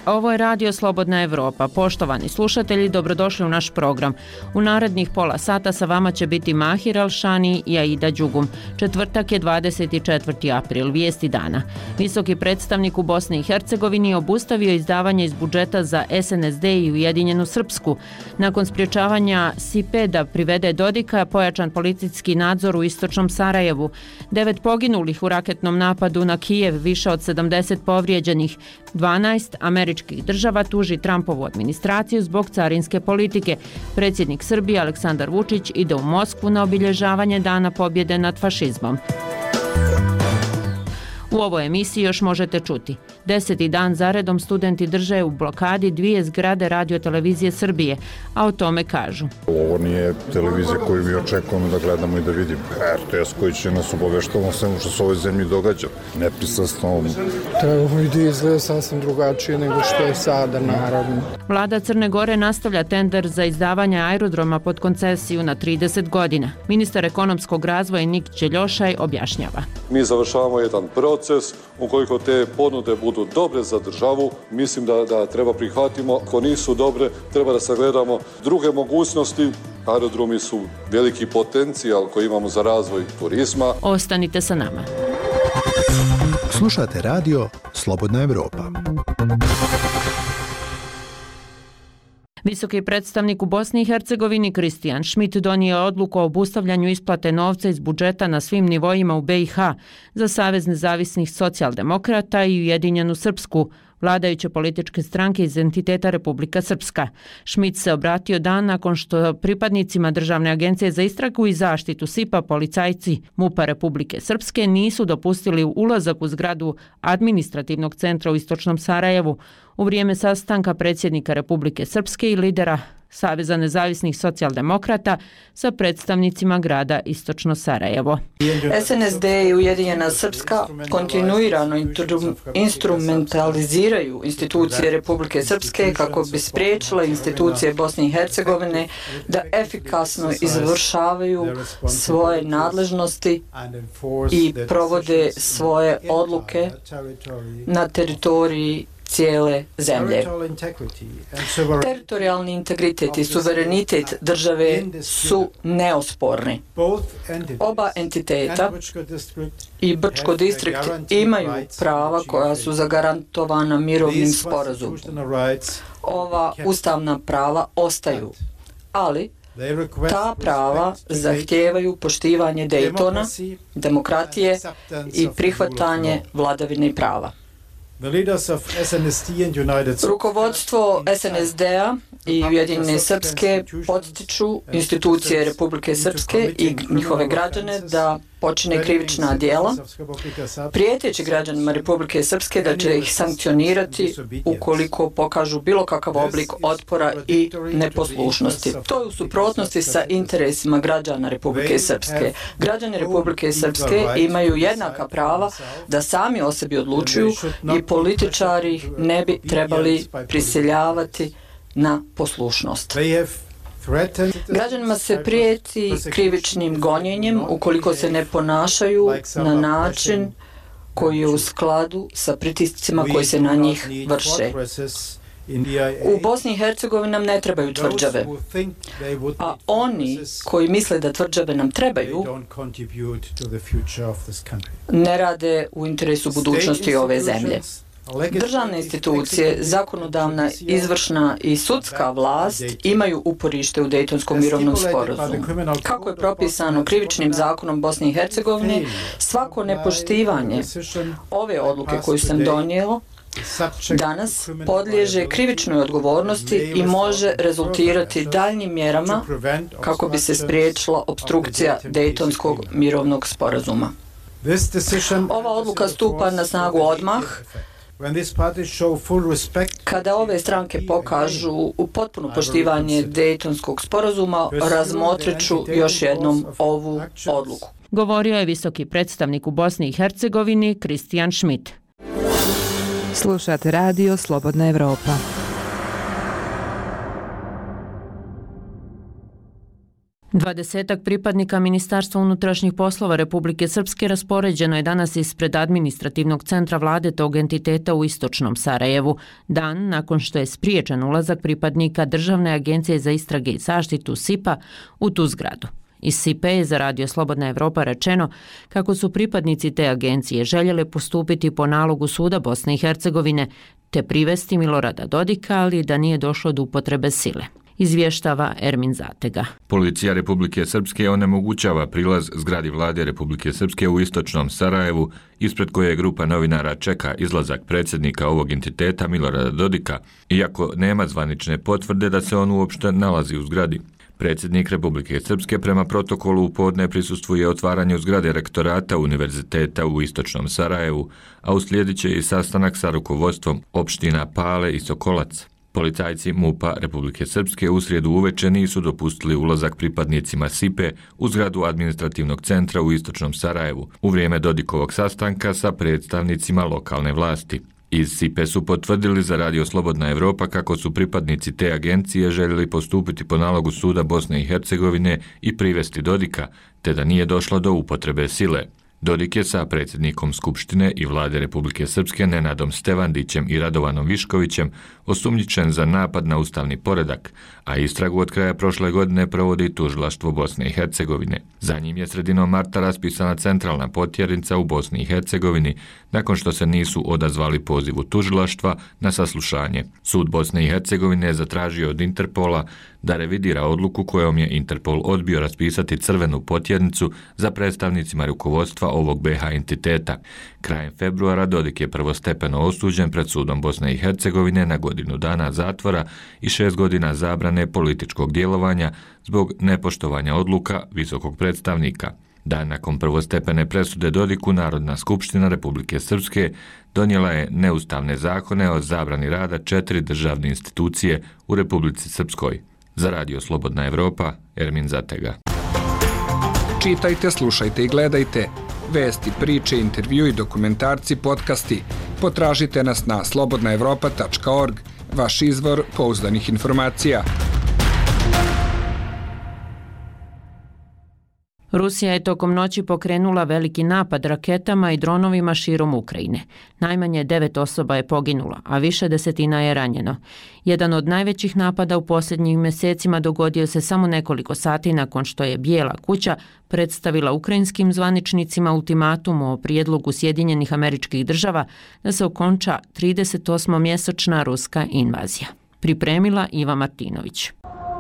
Ovo je Radio Slobodna Evropa. Poštovani slušatelji, dobrodošli u naš program. U narednih pola sata sa vama će biti Mahir Alšani i Aida Đugum. Četvrtak je 24. april, vijesti dana. Visoki predstavnik u Bosni i Hercegovini obustavio izdavanje iz budžeta za SNSD i Ujedinjenu Srpsku. Nakon spriječavanja SIPE da privede Dodika, pojačan policijski nadzor u istočnom Sarajevu. 9 poginulih u raketnom napadu na Kijev, više od 70 povrijeđenih. 12 američkih država tuži Trumpovu administraciju zbog carinske politike. Predsjednik Srbije Aleksandar Vučić ide u Moskvu na obilježavanje Dana pobjede nad fašizmom. U ovoj emisiji još možete čuti. 10. dan zaredom studenti drže u blokadi 2 zgrade Radio-televizije Srbije, a o tome kažu. Ovo nije televizija koju mi očekujemo da gledamo i da vidimo. RTS koji će nas obaveštavati o svemu što se u ovoj zemlji događa. Nepristrasno. Ovo ide izgleda sasvim drugačije nego što je sada, naravno. Vlada Crne Gore nastavlja tender za izdavanje aerodroma pod koncesiju na 30 godina. Ministar ekonomskog razvoja Nik Đeljošaj objašnjava. Mi završavamo jedan proces. Ukoliko te ponude budu dobre za državu, mislim da treba prihvatimo. Ako nisu dobre, treba da sagledamo druge mogućnosti. Aerodromi su veliki potencijal koji imamo za razvoj turizma. Ostanite sa nama. Slušate radio Slobodna Evropa. Visoki predstavnik u Bosni i Hercegovini Kristijan Šmit donio je odluku o obustavljanju isplate novca iz budžeta na svim nivoima u BiH za Savez nezavisnih socijaldemokrata i Ujedinjenu Srpsku, vladajuće političke stranke iz entiteta Republika Srpska. Šmit se obratio dan nakon što pripadnicima Državne agencije za istragu i zaštitu SIPA policajci MUP-a Republike Srpske nisu dopustili ulazak u zgradu administrativnog centra u istočnom Sarajevu u vrijeme sastanka predsjednika Republike Srpske i lidera Saveza nezavisnih socijaldemokrata sa predstavnicima grada Istočno Sarajevo. SNSD i Ujedinjena Srpska kontinuirano instrumentaliziraju institucije Republike Srpske kako bi spriječile institucije Bosne i Hercegovine da efikasno izvršavaju svoje nadležnosti i provode svoje odluke na teritoriji cijele zemlje. Teritorijalni integritet i suverenitet države su neosporni. Oba entiteta i Brčko distrikt imaju prava koja su zagarantovana mirovnim sporazumom. Ova ustavna prava ostaju, ali ta prava zahtijevaju poštivanje Daytona, demokratije i prihvatanje vladavine prava. Rukovodstvo SNSD-a i Ujedinjene Srpske potiču institucije Republike Srpske i njihove građane da počine krivična djela, prijeteći građanima Republike Srpske da će ih sankcionirati ukoliko pokažu bilo kakav oblik otpora i neposlušnosti. To je u suprotnosti sa interesima građana Republike Srpske. Građani Republike Srpske imaju jednaka prava da sami o sebi odlučuju i političari ne bi trebali prisiljavati na poslušnost. Građanima se prijeti krivičnim gonjenjem ukoliko se ne ponašaju na način koji je u skladu sa pritiscima koji se na njih vrše. U Bosni i Hercegovini nam ne trebaju tvrđave, a oni koji misle da tvrđave nam trebaju ne rade u interesu budućnosti ove zemlje. Državne institucije, zakonodavna, izvršna i sudska vlast imaju uporište u Dejtonskom mirovnom sporazumu. Kako je propisano krivičnim zakonom Bosne i Hercegovine, svako nepoštivanje ove odluke koju sam donijela danas podliježe krivičnoj odgovornosti i može rezultirati daljnjim mjerama kako bi se spriječila opstrukcija Dejtonskog mirovnog sporazuma. Ova odluka stupa na snagu odmah kada ove stranke pokažu u potpuno poštivanje Dejtonskog sporazuma, razmotrit ću još jednom ovu odluku. Govorio je visoki predstavnik u Bosni i Hercegovini Kristijan Šmit. Slušate radio Slobodna Evropa. 20 pripadnika Ministarstva unutrašnjih poslova Republike Srpske raspoređeno je danas ispred administrativnog centra vlade tog entiteta u istočnom Sarajevu, dan nakon što je spriječen ulazak pripadnika Državne agencije za istrage i zaštitu SIP-a u tu zgradu. Iz SIP-a je za Radio Slobodna Evropa rečeno kako su pripadnici te agencije željeli postupiti po nalogu suda Bosne i Hercegovine te privesti Milorada Dodika, ali da nije došlo do upotrebe sile. Izvještava Ermin Zatega. Policija Republike Srpske onemogućava prilaz zgradi vlade Republike Srpske u istočnom Sarajevu, ispred koje grupa novinara čeka izlazak predsjednika ovog entiteta Milorada Dodika, iako nema zvanične potvrde da se on uopšte nalazi u zgradi. Predsjednik Republike Srpske prema protokolu u podne prisustvuje otvaranju zgrade rektorata univerziteta u istočnom Sarajevu, a uslijedit će i sastanak sa rukovodstvom opština Pale i Sokolac. Policajci MUP-a Republike Srpske u srijedu uveče nisu dopustili ulazak pripadnicima SIP-e u zgradu administrativnog centra u istočnom Sarajevu u vrijeme Dodikovog sastanka sa predstavnicima lokalne vlasti. Iz SIP-e su potvrdili za Radio Slobodna Evropa kako su pripadnici te agencije željeli postupiti po nalogu suda Bosne i Hercegovine i privesti Dodika, te da nije došlo do upotrebe sile. Dodik je sa predsjednikom Skupštine i vlade Republike Srpske Nenadom Stevandićem i Radovanom Viškovićem osumnjičen za napad na ustavni poredak, a istragu od kraja prošle godine provodi tužilaštvo Bosne i Hercegovine. Za njim je sredinom marta raspisana centralna potjernica u Bosni i Hercegovini, nakon što se nisu odazvali pozivu tužilaštva na saslušanje. Sud Bosne i Hercegovine je zatražio od Interpola da revidira odluku kojom je Interpol odbio raspisati crvenu potjernicu za predstavnicima rukovodstva ovog BH entiteta. Krajem februara Dodik je prvostepeno osuđen pred sudom Bosne i Hercegovine na godinu dana zatvora i 6 godina zabrane političkog djelovanja zbog nepoštovanja odluka visokog predstavnika. Dan nakon prvostepene presude Dodiku, Narodna skupština Republike Srpske donijela je neustavne zakone o zabrani rada 4 državne institucije u Republici Srpskoj. Za Radio Slobodna Evropa, Ermin Zatega. Čitajte, slušajte i gledajte. Vesti, priče, intervju, dokumentarci, podcasti. Potražite nas na slobodnaevropa.org, vaš izvor pouzdanih informacija. Rusija je tokom noći pokrenula veliki napad raketama i dronovima širom Ukrajine. Najmanje 9 osoba je poginulo, a više desetina je ranjeno. Jedan od najvećih napada u posljednjim mjesecima dogodio se samo nekoliko sati nakon što je Bijela kuća predstavila ukrajinskim zvaničnicima ultimatum o prijedlogu Sjedinjenih Američkih Država da se okonča 38-mjesečna ruska invazija. Pripremila Iva Martinović.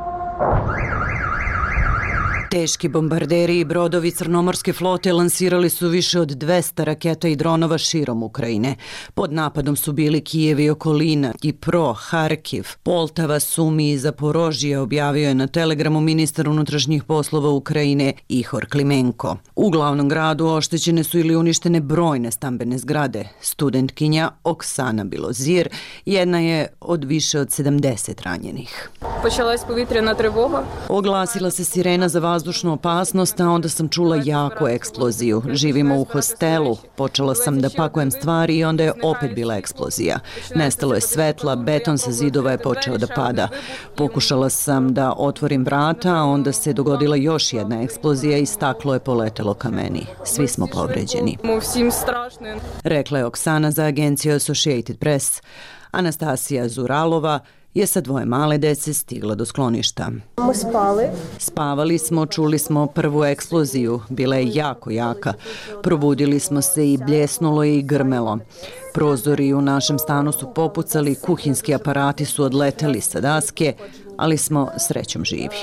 Teški bombarderi i brodovi Crnomorske flote lansirali su više od 200 raketa i dronova širom Ukrajine. Pod napadom su bili Kijev i okolina, Dnipro, Harkiv, Poltava, Sumi i Zaporožje, objavio je na Telegramu ministar unutrašnjih poslova Ukrajine Ihor Klimenko. U glavnom gradu oštećene su ili uništene brojne stambene zgrade. Studentkinja Oksana Bilozir jedna je od više od 70 ranjenih. Počalась povjetrena trevога. Oglasila se sirena za vazdušnu opasnost, a onda sam čula jaku eksploziju. Živimo u hostelu. Počela sam da pakujem stvari i onda je opet bila eksplozija. Nestalo je svetla, beton sa zidova je počeo da pada. Pokušala sam da otvorim vrata, a onda se dogodila još jedna eksplozija i staklo je poletelo ka meni. Svi smo povređeni. Rekla je Oksana za agenciju Associated Press. Anastasija Zuralova je sa 2 male dece stigla do skloništa. Spavali smo, čuli smo prvu eksploziju, bila je jako jaka. Probudili smo se i bljesnulo je i grmelo. Prozori u našem stanu su popucali, kuhinski aparati su odleteli sa daske, ali smo srećom živi.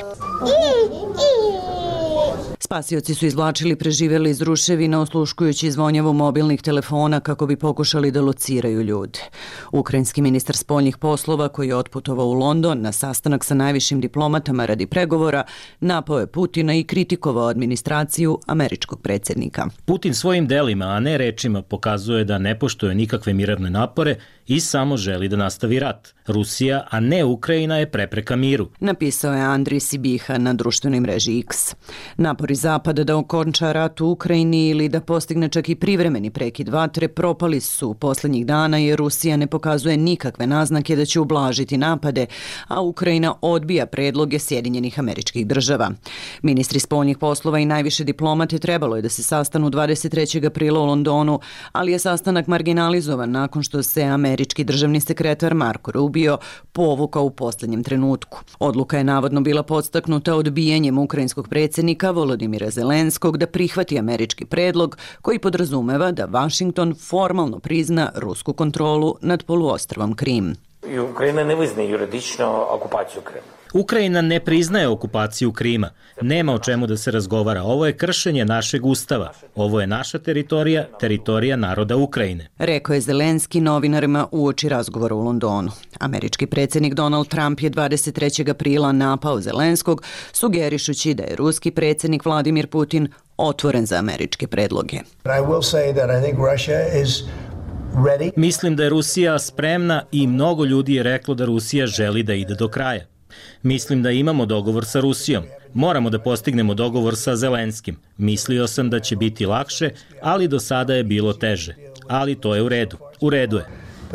Spasioci su izvlačili preživjeli iz ruševina osluškujući zvonjavu mobilnih telefona kako bi pokušali da lociraju ljude. Ukrajinski ministar spoljnih poslova koji je otputovao u London na sastanak sa najvišim diplomatama radi pregovora napao je Putina i kritikovao administraciju američkog predsjednika. Putin svojim delima, a ne rečima, pokazuje da ne poštuje nikakve mirovne napore i samo želi da nastavi rat. Rusija, a ne Ukrajina, je prepreka miru. Napisao je Andrij Sibiha na društvenoj mreži X. Napori napori Zapada da okonča rat u Ukrajini ili da postigne čak i privremeni prekid vatre propali su poslednjih dana jer Rusija ne pokazuje nikakve naznake da će ublažiti napade, a Ukrajina odbija predloge Sjedinjenih Američkih Država. Ministri spoljnih poslova i najviše diplomate trebalo je da se sastanu 23. aprila u Londonu, ali je sastanak marginalizovan nakon što se američki državni sekretar Marco Rubio povukao u poslednjem trenutku. Odluka je navodno bila podstaknuta odbijanjem ukrajinskog predsjednika Volodimira Zelenskog da prihvati američki predlog koji podrazumeva da Washington formalno prizna rusku kontrolu nad poluostrvom Krim. Ukrajina ne priznaje juridično okupaciju Krima. Ukrajina ne priznaje okupaciju Krima. Nema o čemu da se razgovara. Ovo je kršenje našeg ustava. Ovo je naša teritorija, teritorija naroda Ukrajine. Rekao je Zelenski novinarima uoči razgovora u Londonu. Američki predsjednik Donald Trump je 23. aprila napao Zelenskog, sugerišući da je ruski predsjednik Vladimir Putin otvoren za američke predloge. Mislim da je Rusija spremna i mnogo ljudi je reklo da Rusija želi da ide do kraja. Mislim da imamo dogovor sa Rusijom. Moramo da postignemo dogovor sa Zelenskim. Mislio sam da će biti lakše, ali do sada je bilo teže. Ali to je u redu. U redu je.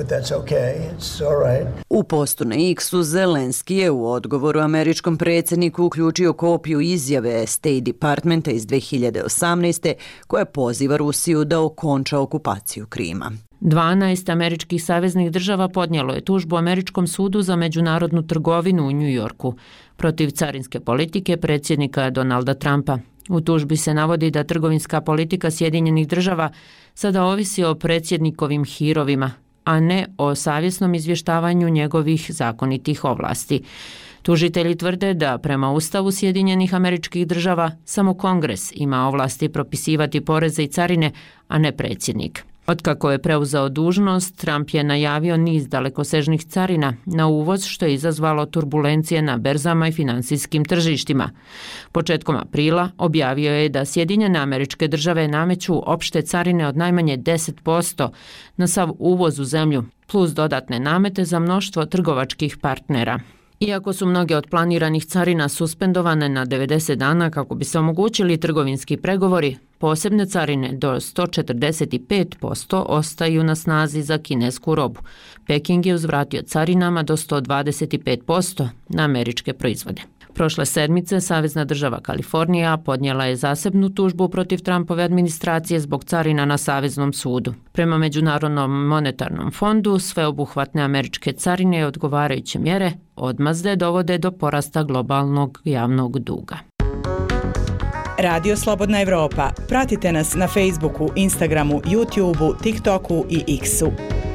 U postu na X-u Zelenski je u odgovoru američkom predsjedniku uključio kopiju izjave State Departmenta iz 2018. koja poziva Rusiju da okonča okupaciju Krima. 12 američkih saveznih država podnijelo je tužbu Američkom sudu za međunarodnu trgovinu u New Yorku protiv carinske politike predsjednika Donalda Trumpa. U tužbi se navodi da trgovinska politika Sjedinjenih država sada ovisi o predsjednikovim hirovima, a ne o savjesnom izvještavanju njegovih zakonitih ovlasti. Tužitelji tvrde da prema Ustavu Sjedinjenih Američkih Država samo Kongres ima ovlasti propisivati poreze i carine, a ne predsjednik. Otkako je preuzeo dužnost, Trump je najavio niz dalekosežnih carina na uvoz što je izazvalo turbulencije na berzama i finansijskim tržištima. Početkom aprila objavio je da Sjedinjene Američke Države nameću opšte carine od najmanje 10% na sav uvoz u zemlju, plus dodatne namete za mnoštvo trgovačkih partnera. Iako su mnoge od planiranih carina suspendovane na 90 dana kako bi se omogućili trgovinski pregovori, posebne carine do 145% ostaju na snazi za kinesku robu. Peking je uzvratio carinama do 125% na američke proizvode. Prošle sedmice Savezna država Kalifornija podnijela je zasebnu tužbu protiv Trumpove administracije zbog carina na Saveznom sudu. Prema Međunarodnom monetarnom fondu, sveobuhvatne američke carine i odgovarajuće mjere odmazde dovode do porasta globalnog javnog duga. Radio Slobodna Evropa. Pratite nas na Facebooku, Instagramu, YouTubeu, TikToku i X-u.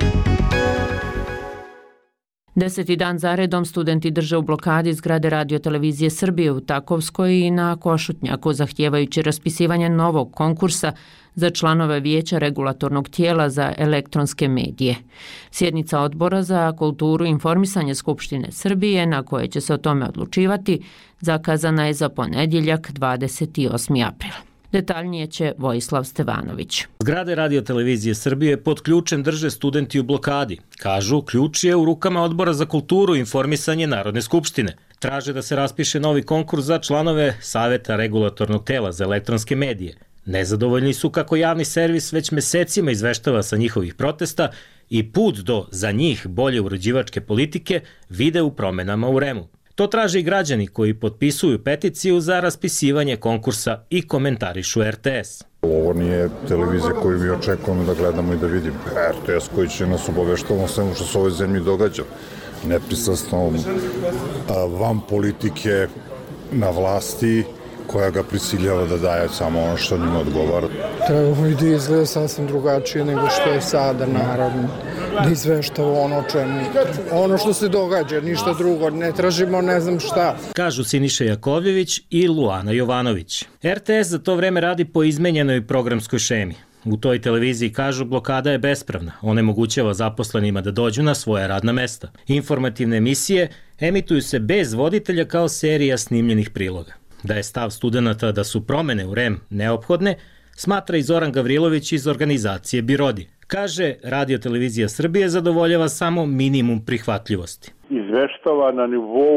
10. dan zaredom studenti drže u blokadi zgrade Radio-televizije Srbije u Takovskoj i na Košutnjaku, zahtijevajući raspisivanje novog konkursa za članove Vijeća regulatornog tijela za elektronske medije. Sjednica Odbora za kulturu i informisanje Skupštine Srbije, na koje će se o tome odlučivati, zakazana je za ponedjeljak 28. april. Detaljnije će Vojislav Stevanović. Zgrade Radio-televizije Srbije pod ključem drže studenti u blokadi. Kažu, ključ je u rukama Odbora za kulturu i informisanje Narodne skupštine. Traže da se raspiše novi konkurs za članove Saveta regulatornog tela za elektronske medije. Nezadovoljni su kako javni servis već mesecima izveštava sa njihovih protesta i put do, za njih, bolje uređivačke politike vide u promenama u REM-u. To traže i građani koji potpisuju peticiju za raspisivanje konkursa i komentarišu RTS. Ovo nije televizija koju mi očekujemo da gledamo i da vidimo. RTS koji će nas obaveštavati o svemu što se u ovoj zemlji događa. Nepristrasno van politike na vlasti koja ga prisiljava da daje samo ono što njima odgovara. Trebamo i da izgleda sasvim drugačije nego što je sada, naravno. Da izveštava ono što se događa, ništa drugo, ne tražimo ne znam šta. Kažu Siniša Jakovljević i Luana Jovanović. RTS za to vreme radi po izmenjenoj programskoj šemi. U toj televiziji kažu blokada je bespravna, onemogućava zaposlenima da dođu na svoja radna mesta. Informativne emisije emituju se bez voditelja kao serija snimljenih priloga. Da je stav studenta da su promene u REM neophodne, smatra i Zoran Gavrilović iz organizacije Birodi. Kaže, Radio-televizija Srbije zadovoljava samo minimum prihvatljivosti. Izveštava na nivou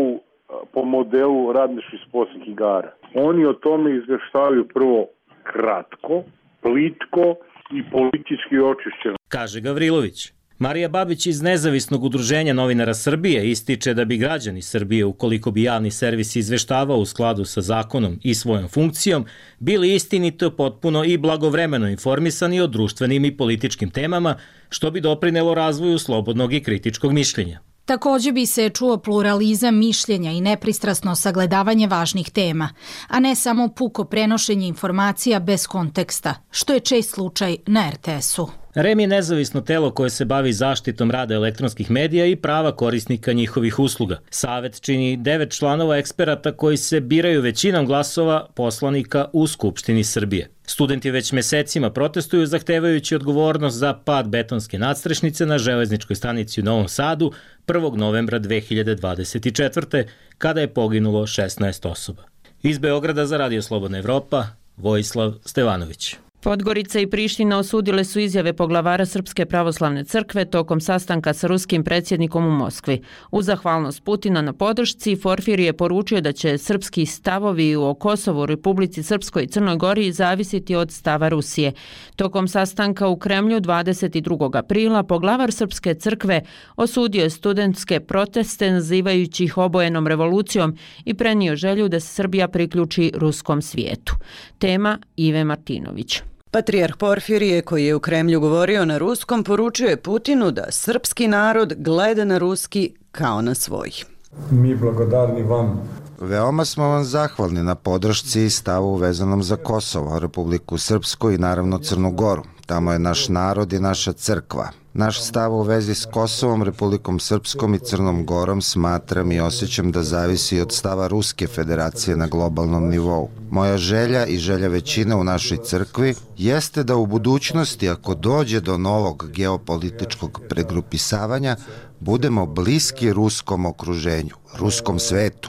po modelu radničkih sportskih igara. Oni o tome izveštavaju prvo kratko, plitko i politički očišćeno. Kaže Gavrilović. Marija Babić iz Nezavisnog udruženja novinara Srbije ističe da bi građani Srbije, ukoliko bi javni servis izveštavao u skladu sa zakonom i svojom funkcijom, bili istinito, potpuno i blagovremeno informisani o društvenim i političkim temama, što bi doprinelo razvoju slobodnog i kritičkog mišljenja. Takođe bi se čuo pluralizam mišljenja i nepristrasno sagledavanje važnih tema, a ne samo puko prenošenje informacija bez konteksta, što je čest slučaj na RTS-u. REM je nezavisno telo koje se bavi zaštitom rada elektronskih medija i prava korisnika njihovih usluga. Savet čini 9 članova eksperata koji se biraju većinom glasova poslanika u Skupštini Srbije. Studenti već mesecima protestuju zahtevajući odgovornost za pad betonske nadstrešnice na železničkoj stanici u Novom Sadu 1. novembra 2024. kada je poginulo 16 osoba. Iz Beograda za Radio Slobodna Evropa, Vojislav Stevanović. Podgorica i Priština osudile su izjave poglavara Srpske pravoslavne crkve tokom sastanka sa ruskim predsjednikom u Moskvi. U zahvalnost Putina na podršci, Porfirije je poručio da će srpski stavovi o Kosovu, Republici Srpskoj i Crnoj Gori zavisiti od stava Rusije. Tokom sastanka u Kremlju 22. aprila poglavar Srpske crkve osudio je studentske proteste nazivajući ih obojenom revolucijom i prenio želju da se Srbija priključi ruskom svijetu. Tema Ive Martinović. Patrijarh Porfirije, koji je u Kremlju govorio na ruskom, poručio je Putinu da srpski narod gleda na ruski kao na svoj. Mi blagodarni vam. Veoma smo vam zahvalni na podršci i stavu vezanom za Kosovo, Republiku Srpsku i naravno Crnu Goru. Tamo je naš narod i naša crkva. Naš stav u vezi s Kosovom, Republikom Srpskom i Crnom Gorom smatram i osjećam da zavisi od stava Ruske federacije na globalnom nivou. Moja želja i želja većine u našoj crkvi jeste da u budućnosti, ako dođe do novog geopolitičkog pregrupisavanja, budemo bliski ruskom okruženju, ruskom svetu.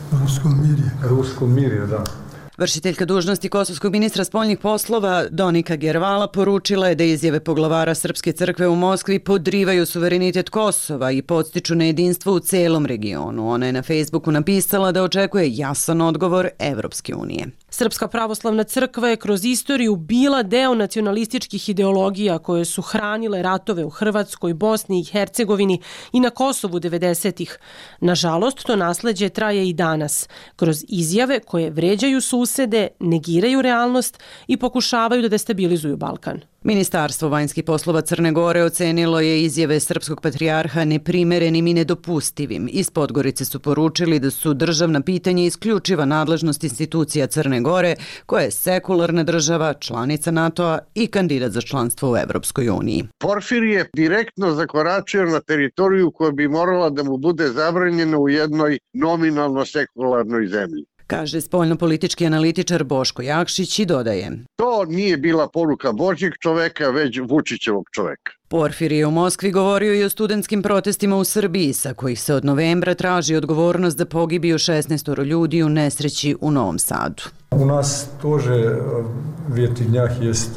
Ruskom mirje, da. Vršiteljka dužnosti kosovskog ministra spoljnih poslova Donika Gervala poručila je da izjave poglavara Srpske crkve u Moskvi podrivaju suverenitet Kosova i podstiču na jedinstvo u celom regionu. Ona je na Facebooku napisala da očekuje jasan odgovor Evropske unije. Srpska pravoslavna crkva je kroz istoriju bila deo nacionalističkih ideologija koje su hranile ratove u Hrvatskoj, Bosni i Hercegovini i na Kosovu 90-ih. Nažalost, to nasleđe traje i danas, kroz izjave koje vređaju susede, negiraju realnost i pokušavaju da destabilizuju Balkan. Ministarstvo vanjskih poslova Crne Gore ocenilo je izjave srpskog patrijarha neprimerenim i nedopustivim. Iz Podgorice su poručili da su državna pitanja isključiva nadležnost institucija Crne Gore, koja je sekularna država, članica NATO-a i kandidat za članstvo u Evropskoj uniji. Porfirije je direktno zakoračio na teritoriju koja bi morala da mu bude zabranjena u jednoj nominalno sekularnoj zemlji, kaže spoljnopolitički analitičar Boško Jakšić i dodaje: to nije bila poruka Božjeg čoveka, već Vučićevog čoveka. Porfirije je u Moskvi govorio i o studentskim protestima u Srbiji, sa kojih se od novembra traži odgovornost za pogibiju 16 ljudi u nesreći u Novom Sadu. U nas tože vjetidnjah jest...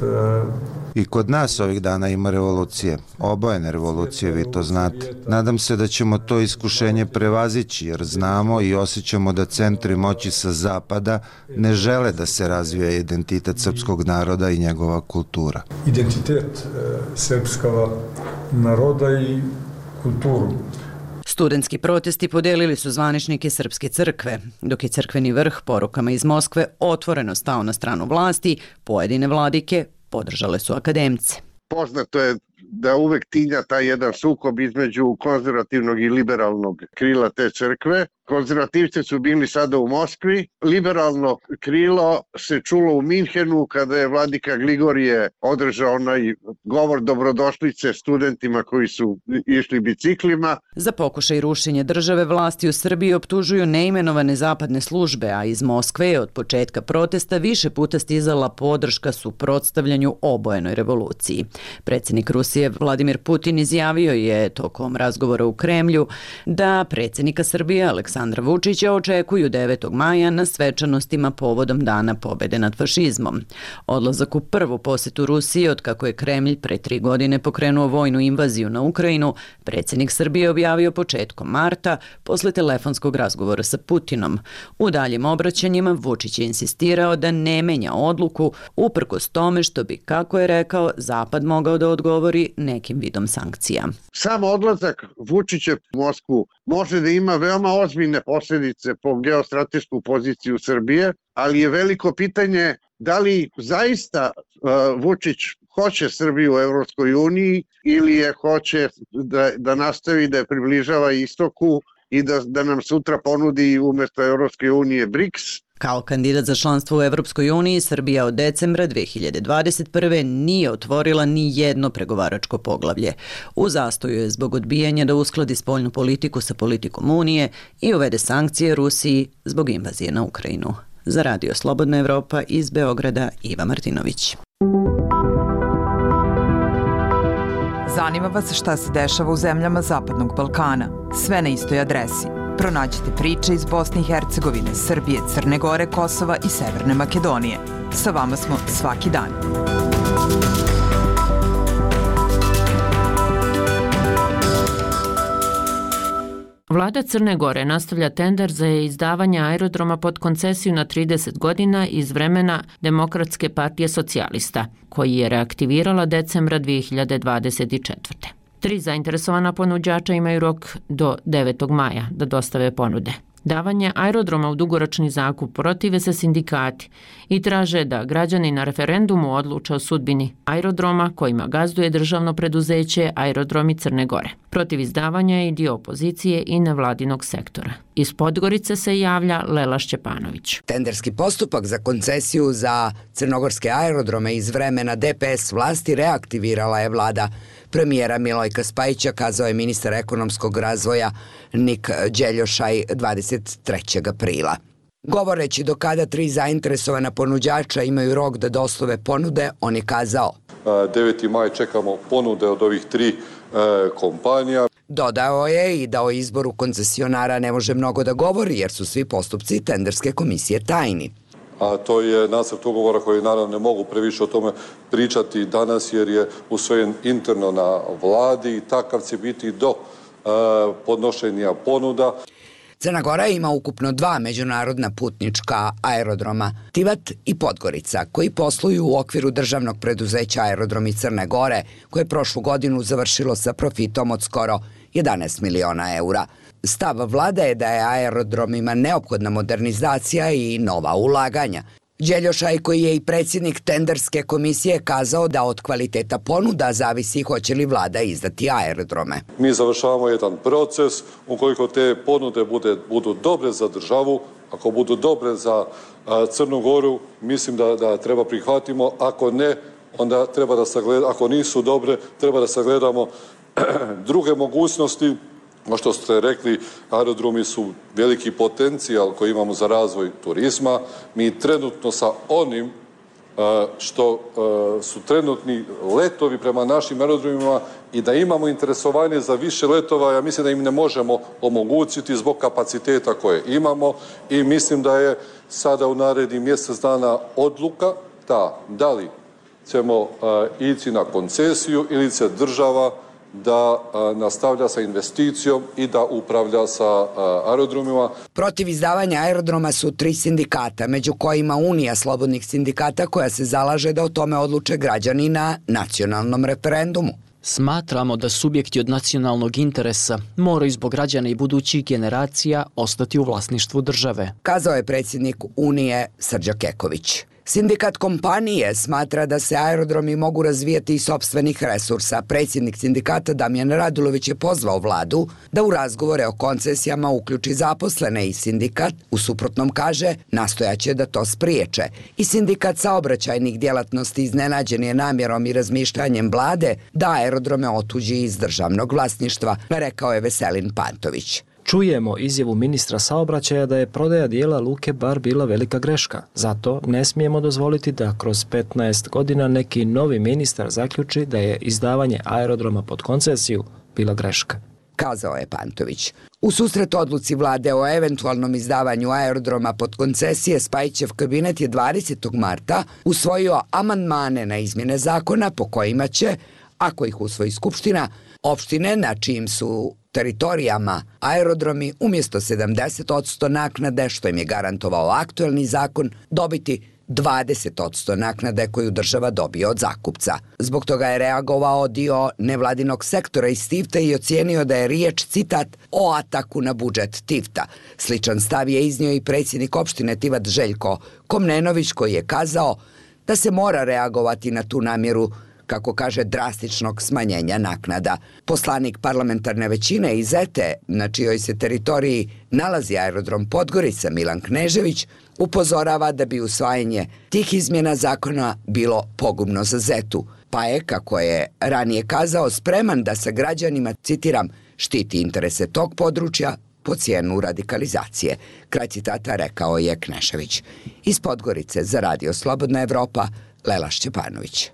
I kod nas ovih dana ima revolucije, obojene revolucije, vi to znate. Nadam se da ćemo to iskušenje prevazići, jer znamo i osjećamo da centri moći sa zapada ne žele da se razvija identitet srpskog naroda i njegova kultura. Identitet srpskog naroda i kulturu. Studentski protesti podelili su zvaničnike Srpske crkve, dok je crkveni vrh porukama iz Moskve otvoreno stao na stranu vlasti, pojedine vladike podržale su akademce. Poznato je da uvek tinja taj jedan sukob između konzervativnog i liberalnog krila te crkve. Konzervativci su bili sada u Moskvi, liberalno krilo se čulo u Minhenu kada je vladika Gligorije održao onaj govor dobrodošlice studentima koji su išli biciklima. Za pokušaj rušenja države vlasti u Srbiji optužuju neimenovane zapadne službe, a iz Moskve je od početka protesta više puta stizala podrška suprotstavljanju obojenoj revoluciji. Predsjednik Rusije Vladimir Putin izjavio je tokom razgovora u Kremlju da predsjednika Srbije Aleksandra Aleksandra Vučića očekuju 9. maja na svečanostima povodom Dana pobede nad fašizmom. Odlazak u prvu posetu Rusiji od kako je Kremlj pre 3 godine pokrenuo vojnu invaziju na Ukrajinu, predsjednik Srbije objavio početkom marta posle telefonskog razgovora sa Putinom. U daljim obraćanjima Vučić je insistirao da ne menja odluku uprkos tome što bi, kako je rekao, Zapad mogao da odgovori nekim vidom sankcija. Sam odlazak Vučića u Moskvu može da ima veoma ozbiljne posljedice po geostratešku poziciju Srbije, ali je veliko pitanje da li zaista Vučić hoće Srbiju u Evropskoj uniji ili je hoće da nastavi da je približava istoku i da nam sutra ponudi umjesto Evropske unije BRICS. Kao kandidat za članstvo u Evropskoj uniji, Srbija od decembra 2021. nije otvorila ni jedno pregovaračko poglavlje. U zastoju je zbog odbijanja da uskladi spoljnu politiku sa politikom Unije i uvede sankcije Rusiji zbog invazije na Ukrajinu. Za Radio Slobodna Evropa iz Beograda, Iva Martinović. Zanima vas šta se dešava u zemljama Zapadnog Balkana? Sve na istoj adresi. Pronađite priče iz Bosne i Hercegovine, Srbije, Crne Gore, Kosova i Severne Makedonije. Sa vama smo svaki dan. Vlada Crne Gore nastavlja tender za izdavanje aerodroma pod koncesiju na 30 godina iz vremena Demokratske partije socijalista, koji je reaktivirala decembra 2024. 3 zainteresovana ponuđača imaju rok do 9. maja da dostave ponude. Davanje aerodroma u dugoročni zakup protive se sindikati i traže da građani na referendumu odluče o sudbini aerodroma kojima gazduje državno preduzeće Aerodromi Crne Gore. Protiv izdavanja je i dio opozicije i nevladinog sektora. Iz Podgorice se javlja Lela Šćepanović. Tenderski postupak za koncesiju za crnogorske aerodrome iz vremena DPS vlasti reaktivirala je vlada premijera Milojka Spajića, kazao je ministar ekonomskog razvoja Nik Đeljošaj 23. aprila. Govoreći do kada 3 zainteresovana ponuđača imaju rok da dostave ponude, on je kazao: 9. maj čekamo ponude od ovih 3 kompanija. Dodao je i da o izboru koncesionara ne može mnogo da govori jer su svi postupci tenderske komisije tajni. A to je nacrt ugovora koji naravno ne mogu previše o tome pričati danas jer je usvojen interno na vladi i takav će biti do podnošenja ponuda. Crna Gora ima ukupno 2 međunarodna putnička aerodroma, Tivat i Podgorica, koji posluju u okviru državnog preduzeća Aerodromi Crne Gore, koje je prošlu godinu završilo sa profitom od skoro 11 miliona eura. Stav vlada je da je aerodromima neophodna modernizacija i nova ulaganja. Đeljošaj, koji je i predsjednik tenderske komisije, kazao da od kvaliteta ponuda zavisi hoće li vlada izdati aerodrome. Mi završavamo jedan proces, ukoliko te ponude budu dobre za državu, ako budu dobre za Crnu Goru, mislim da treba prihvatimo, ako ne, onda treba da sagledamo, ako nisu dobre, treba da sagledamo druge mogućnosti. Što ste rekli, aerodromi su veliki potencijal koji imamo za razvoj turizma. Mi trenutno sa onim što su trenutni letovi prema našim aerodromima i da imamo interesovanje za više letova, ja mislim da im ne možemo omogućiti zbog kapaciteta koje imamo i mislim da je sada u narednih mjesec dana odluka da li ćemo ići na koncesiju ili će država da nastavlja sa investicijom i da upravlja sa aerodromima. Protiv izdavanja aerodroma su 3 sindikata, među kojima Unija slobodnih sindikata koja se zalaže da o tome odluče građani na nacionalnom referendumu. Smatramo da subjekti od nacionalnog interesa moraju zbog građana i budućih generacija ostati u vlasništvu države, kazao je predsjednik Unije Srđa Keković. Sindikat kompanije smatra da se aerodromi mogu razvijati iz sopstvenih resursa. Predsjednik sindikata Damjan Radulović je pozvao vladu da u razgovore o koncesijama uključi zaposlene i sindikat, u suprotnom kaže, nastojaće da to spriječe. I sindikat saobraćajnih djelatnosti iznenađen je namjerom i razmišljanjem vlade da aerodrome otuđi iz državnog vlasništva, rekao je Veselin Pantović. Čujemo izjavu ministra saobraćaja da je prodaja dijela Luke Bar bila velika greška. Zato ne smijemo dozvoliti da kroz 15 godina neki novi ministar zaključi da je izdavanje aerodroma pod koncesiju bila greška. kazao je Pantović. U susret odluci vlade o eventualnom izdavanju aerodroma pod koncesije, Spajićev kabinet je 20. marta usvojio amandmane na izmjene zakona po kojima će, ako ih usvoji Skupština, opštine na čijim su teritorijama aerodromi umjesto 70% naknade, što im je garantovao aktuelni zakon, dobiti 20% naknade koju država dobije od zakupca. Zbog toga je reagovao dio nevladinog sektora iz Tivta i ocijenio da je riječ, citat, o ataku na budžet Tivta. Sličan stav je iznio i predsjednik opštine Tivat Željko Komnenović, koji je kazao da se mora reagovati na tu namjeru, kako kaže, drastičnog smanjenja naknada. Poslanik parlamentarne većine iz ETE, na čijoj se teritoriji nalazi aerodrom Podgorica, Milan Knežević, upozorava da bi usvajanje tih izmjena zakona bilo pogubno za Zetu, pa je, kako je ranije kazao, spreman da sa građanima, citiram, štiti interese tog područja po cijenu radikalizacije. Kraj citata rekao je Knešević. Iz Podgorice za Radio Slobodna Evropa, Lela Šćepanović.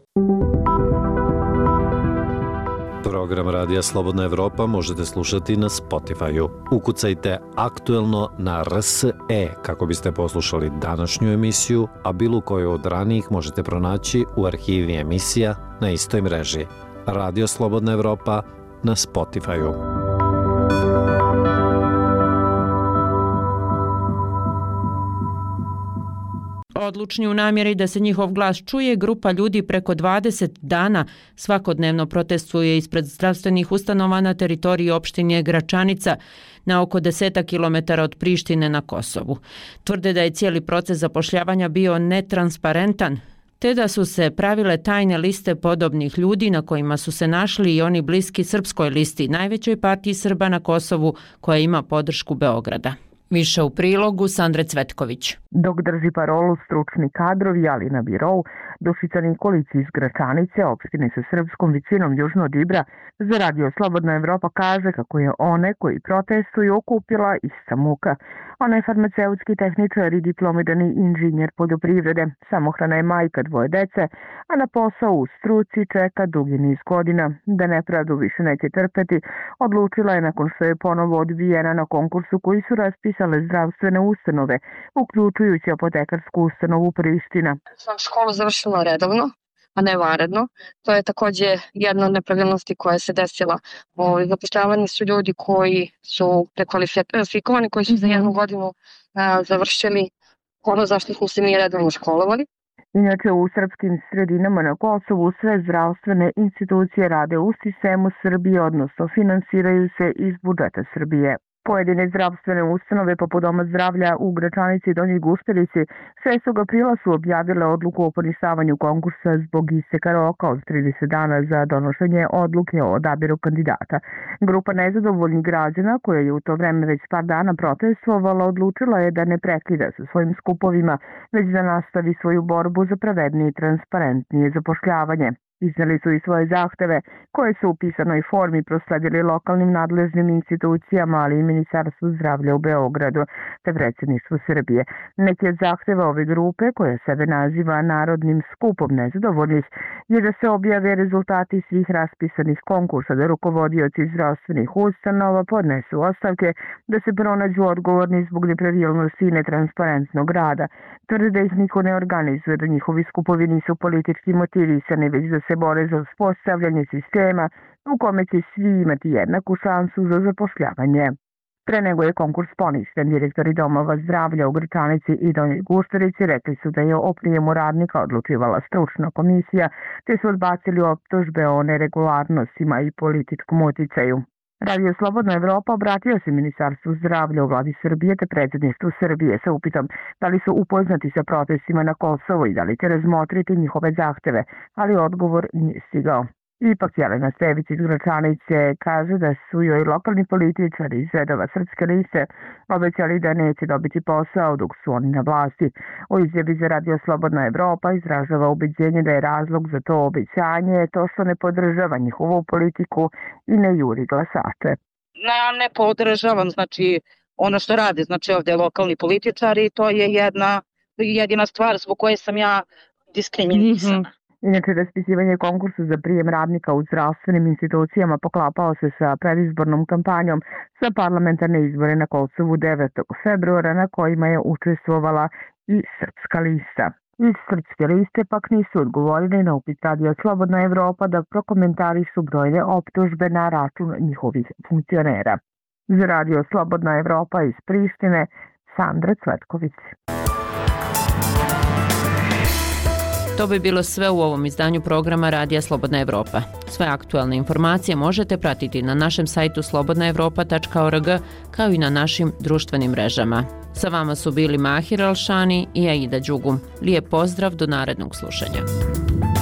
Program Radija Slobodna Evropa možete slušati na Spotify-u. Ukucajte aktuelno na RSE kako biste poslušali današnju emisiju, a bilo koju od ranijih možete pronaći u arhivi emisija na istoj mreži. Radio Slobodna Evropa na Spotify-u. Odlučni u namjeri da se njihov glas čuje, grupa ljudi preko 20 dana svakodnevno protestuje ispred zdravstvenih ustanova na teritoriji opštine Gračanica na oko 10 km od Prištine na Kosovu. Tvrde da je cijeli proces zapošljavanja bio netransparentan, te da su se pravile tajne liste podobnih ljudi na kojima su se našli i oni bliski srpskoj listi, najvećoj partiji Srba na Kosovu koja ima podršku Beograda. Više u prilogu Sandre Cvetković. Dok drži parolu stručni kadrovi, ali na birou, Dušica Nikolić iz Gračanice, opštine sa srpskom većinom južno od Ibra, za Radio Slobodna Evropa kaže kako je one koji protestuju okupila ista muka. Ona je farmaceutski tehničar i diplomirani inženjer poljoprivrede. Samohrana je majka dvoje dece, a na posao u struci čeka dugi niz godina. Da nepravdu više neće trpeti, odlučila je nakon što je ponovo odbijena na konkursu koji su raspisale zdravstvene ustanove, uključujući apotekarsku ustanovu Priština. Sam školu završila redovno, a ne vanredno. To je također jedna od nepravilnosti koja se desila. Zapošljavani su ljudi koji su prekvalifikovani, koji su za jednu godinu završili ono zašto smo se mi redovno školovali. Inače, u srpskim sredinama na Kosovu sve zdravstvene institucije rade u sistemu Srbije, odnosno finansiraju se iz budžeta Srbije. Pojedine zdravstvene ustanove poput Doma zdravlja u Gračanici i Donjoj Guštarici 6. aprila su objavile odluku o poništavanju konkursa zbog isteka roka od 30 dana za donošenje odluke o odabiru kandidata. Grupa nezadovoljnih građana, koja je u to vreme već par dana protestovala, odlučila je da ne prekida sa svojim skupovima, već da nastavi svoju borbu za pravednije i transparentnije zapošljavanje. Izneli su i svoje zahteve koje su u pisanoj formi prosledili lokalnim nadležnim institucijama, ali i Ministarstvu zdravlja u Beogradu te predsjedništvu Srbije. Neki od zahteva ove grupe, koja sebe naziva Narodnim skupom nezadovoljnih, je da se objave rezultati svih raspisanih konkursa, da rukovodioci zdravstvenih ustanova podnesu ostavke, da se pronađu odgovorni zbog nepravilnosti i netransparentnog rada. Tvrde da ih niko ne organizuje, da njihovi skupovi nisu politički motivisani, već da se bore za uspostavljanje sistema u kome će svi imati jednaku šansu za zapošljavanje. Pre nego je konkurs poništen, direktori domova zdravlja u Gračanici i Donjoj Guštarici rekli su da je o prijemu radnika odlučivala stručna komisija, te su odbacili optužbe o neregularnostima i političkom uticaju. Radio Slobodna Evropa obratio se Ministarstvu zdravlja u vladi Srbije te predsjedništvu Srbije sa upitom da li su upoznati sa protestima na Kosovu i da li će razmotriti njihove zahteve, ali odgovor nije stigao. Ipak Jelena Stević iz Gračanice kaže da su joj lokalni političari iz redova Srpske liste obećali da neće dobiti posao dok su oni na vlasti. O izjavi za Radio Slobodna Evropa izražava ubeđenje da je razlog za to obećanje to što ne podržava njihovu politiku i ne juri glasače. Ne podržavam, znači ono što rade, znači ovdje lokalni političari, to je jedina stvar zbog koje sam ja diskriminisana. Inače, raspisivanje konkursa za prijem radnika u zdravstvenim institucijama poklapao se sa predizbornom kampanjom za parlamentarne izbore na Kosovu 9. februara na kojima je učestvovala i Srpska lista. Iz Srpske liste pak nisu odgovorili na upit Radio Slobodna Evropa da prokomentarišu brojne optužbe na račun njihovih funkcionera. Za Radio Slobodna Evropa iz Prištine, Sandra Cvetković. To bi bilo sve u ovom izdanju programa Radija Slobodna Evropa. Sve aktualne informacije možete pratiti na našem sajtu slobodnaevropa.org kao i na našim društvenim mrežama. Sa vama su bili Mahir Alšani i Aida Đugum. Lijep pozdrav do narednog slušanja.